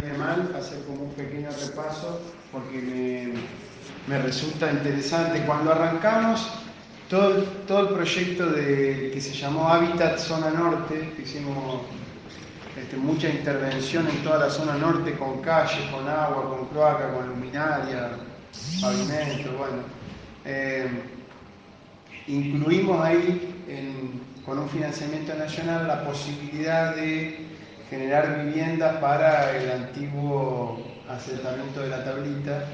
hacer como un pequeño repaso porque me resulta interesante. Cuando arrancamos todo el proyecto que se llamó Hábitat Zona Norte, que hicimos mucha intervención en toda la zona norte con calles, con agua, con cloaca, con luminaria, pavimento, incluimos ahí con un financiamiento nacional la posibilidad de generar viviendas para el antiguo asentamiento de la Tablita,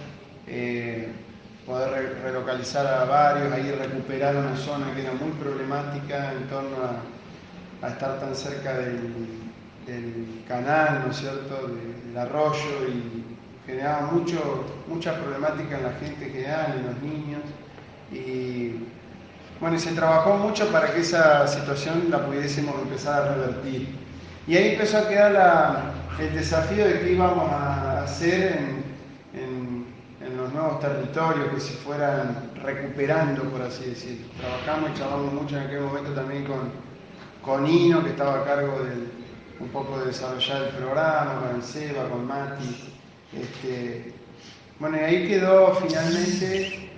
poder relocalizar a varios, ahí recuperar una zona que era muy problemática en torno a estar tan cerca del canal, ¿no es cierto?, del arroyo, y generaba mucha problemática en la gente en general, en los niños, y se trabajó mucho para que esa situación la pudiésemos empezar a revertir. Y ahí empezó a quedar el desafío de qué íbamos a hacer en los nuevos territorios que se fueran recuperando, por así decirlo. Trabajamos y charlamos mucho en aquel momento también con Ino, que estaba a cargo un poco de desarrollar el programa, con el Seba, con Mati. Y ahí quedó finalmente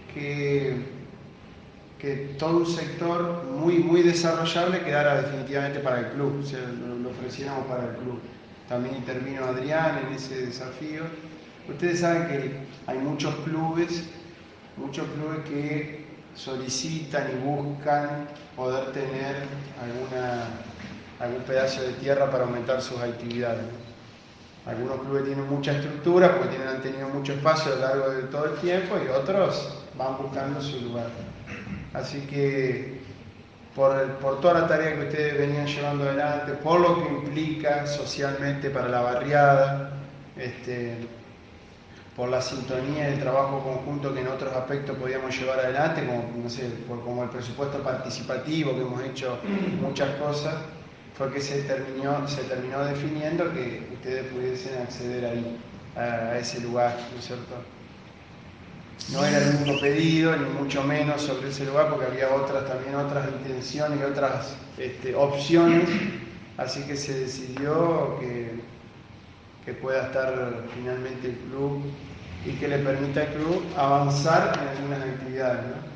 que todo un sector muy desarrollable quedara definitivamente para el club, o sea, lo ofreciéramos para el club. También intervino Adrián en ese desafío. Ustedes saben que hay muchos clubes que solicitan y buscan poder tener algún pedazo de tierra para aumentar sus actividades. Algunos clubes tienen mucha estructura porque han tenido mucho espacio a lo largo de todo el tiempo, y otros van buscando su lugar. Así que por toda la tarea que ustedes venían llevando adelante, por lo que implica socialmente para la barriada, por la sintonía y el trabajo conjunto que en otros aspectos podíamos llevar adelante, como el presupuesto participativo, que hemos hecho muchas cosas, fue que se terminó definiendo que ustedes pudiesen acceder ahí, a ese lugar, ¿no es cierto? No era el único pedido, ni mucho menos sobre ese lugar, porque había también otras intenciones y otras opciones, así que se decidió que pueda estar finalmente el club y que le permita al club avanzar en algunas actividades, ¿no?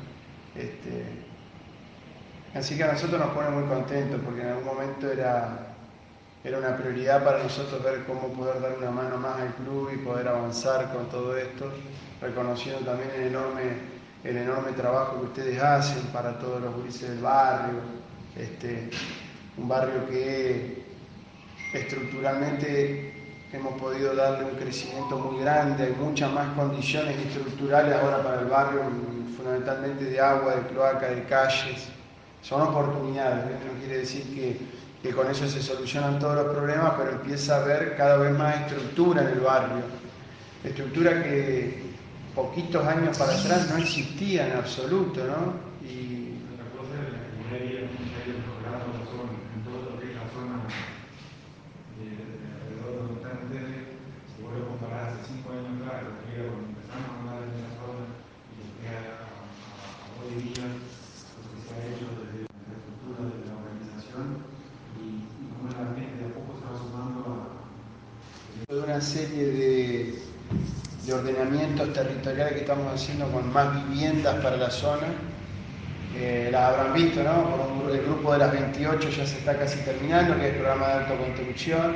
Así que a nosotros nos pone muy contentos, porque en algún momento era una prioridad para nosotros ver cómo poder dar una mano más al club y poder avanzar con todo esto, reconociendo también el enorme trabajo que ustedes hacen para todos los gurises del barrio, un barrio que estructuralmente hemos podido darle un crecimiento muy grande, hay muchas más condiciones estructurales ahora para el barrio, fundamentalmente de agua, de cloaca, de calles. Son oportunidades, no quiere decir que con eso se solucionan todos los problemas, pero empieza a haber cada vez más estructura en el barrio, estructura que poquitos años para atrás no existía en absoluto, ¿no? Y otra cosa es la ingeniería, los programas son en todo lo que es la zona de alrededor de donde están ustedes. Si vos lo comparás hace 5 años atrás, lo que era cuando empezamos a andar en esa zona, y lo que a hoy día, lo que se ha hecho desde la infraestructura, desde la organización, y cómo la gente de a poco se va sumando a una serie de ordenamientos territoriales que estamos haciendo con más viviendas para la zona. Las habrán visto, ¿no? El grupo de las 28 ya se está casi terminando, que es el programa de autoconstrucción.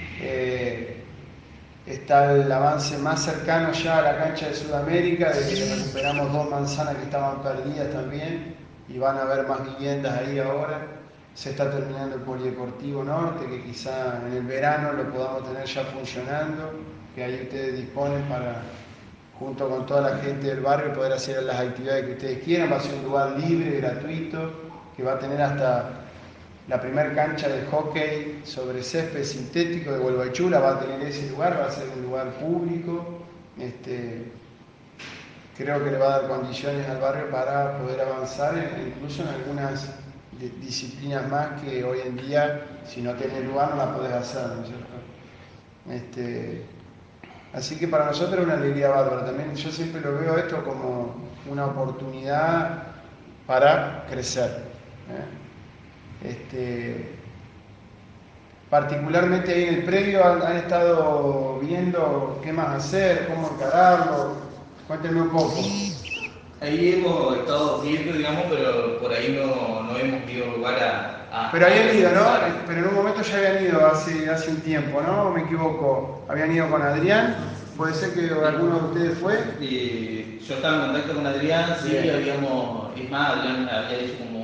Está el avance más cercano ya a la cancha de Sudamérica, de que recuperamos 2 manzanas que estaban perdidas también, y van a haber más viviendas ahí ahora. Se está terminando el Polideportivo Norte, que quizá en el verano lo podamos tener ya funcionando, que ahí ustedes disponen para, junto con toda la gente del barrio, poder hacer las actividades que ustedes quieran. Va a ser un lugar libre, gratuito, que va a tener hasta la primera cancha de hockey sobre césped sintético de Gualeguaychú, va a tener ese lugar, va a ser un lugar público. Creo que le va a dar condiciones al barrio para poder avanzar incluso en algunas disciplinas más que hoy en día, si no tenés lugar, no la podés hacer, ¿no es cierto? Así que para nosotros es una alegría bárbara. También yo siempre lo veo esto como una oportunidad para crecer, particularmente ahí en el predio, han estado viendo qué más hacer, cómo encararlo. Cuéntenme un poco. Ahí hemos estado viendo, digamos, pero por ahí no hemos ido lugar a Pero habían ido, ¿no? Pero en un momento ya habían ido hace un tiempo, ¿no? ¿Me equivoco? Habían ido con Adrián. ¿Puede ser que alguno de ustedes fue? Yo estaba en contacto con Adrián, sí, habíamos, es más, Adrián había hecho como